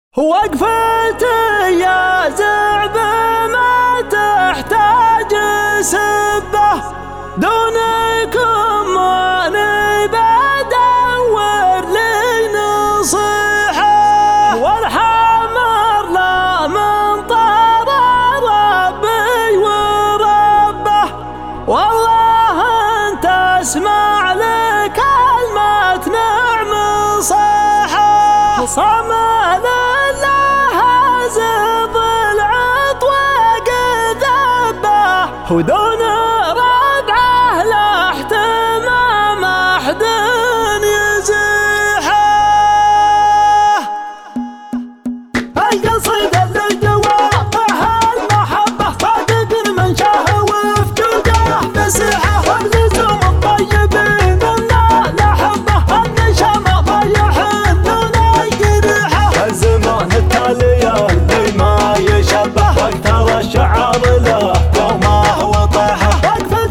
وقفتي يا زعب ما تحتاج سبه، دونكم ماني بدور لي نصيحه، والحمر لا من طار ربي وربه، والله انت اسمع لي كلمة نعم صيحه، صمل ودون ربعه لا احتمام احد يزيحه. القصيدة اللي جوابها المحبة صادق من شاه وفجوده فسيحه، واللزوم الطيبين النا لحبه النشام ضيح دون قريحه، الزمان التالي اللي ما يشبه واكثر الشعر له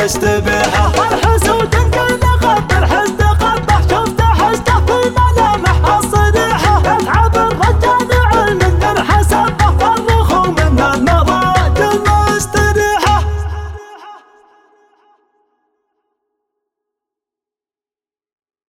تستبيح